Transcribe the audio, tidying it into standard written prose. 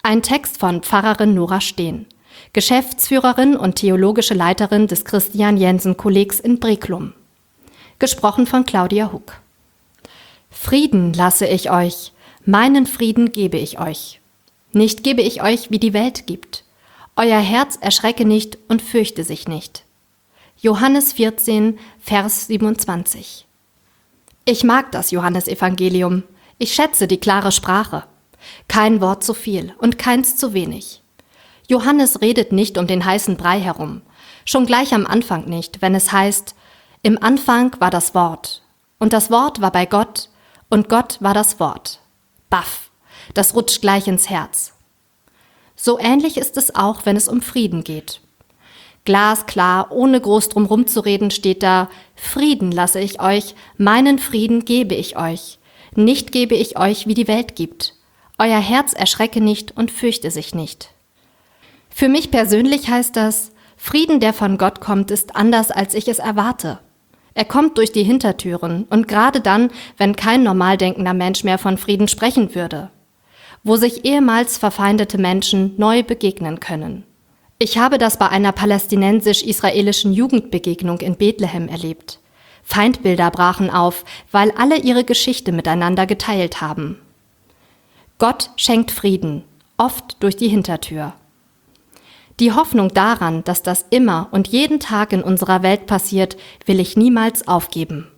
Ein Text von Pfarrerin Nora Steen, Geschäftsführerin und theologische Leiterin des Christian-Jensen-Kollegs in Breklum. Gesprochen von Claudia Huck. Frieden lasse ich euch, meinen Frieden gebe ich euch. Nicht gebe ich euch, wie die Welt gibt. Euer Herz erschrecke nicht und fürchte sich nicht. Johannes 14, Vers 27. Ich mag das Johannesevangelium. Ich schätze die klare Sprache. Kein Wort zu viel und keins zu wenig. Johannes redet nicht um den heißen Brei herum, schon gleich am Anfang nicht, wenn es heißt, im Anfang war das Wort, und das Wort war bei Gott, und Gott war das Wort. Baff, das rutscht gleich ins Herz. So ähnlich ist es auch, wenn es um Frieden geht. Glasklar, ohne groß drum rumzureden, steht da, Frieden lasse ich euch, meinen Frieden gebe ich euch. Nicht gebe ich euch, wie die Welt gibt. Euer Herz erschrecke nicht und fürchte sich nicht. Für mich persönlich heißt das, Frieden, der von Gott kommt, ist anders, als ich es erwarte. Er kommt durch die Hintertüren und gerade dann, wenn kein normal denkender Mensch mehr von Frieden sprechen würde. Wo sich ehemals verfeindete Menschen neu begegnen können. Ich habe das bei einer palästinensisch-israelischen Jugendbegegnung in Bethlehem erlebt. Feindbilder brachen auf, weil alle ihre Geschichte miteinander geteilt haben. Gott schenkt Frieden, oft durch die Hintertür. Die Hoffnung daran, dass das immer und jeden Tag in unserer Welt passiert, will ich niemals aufgeben.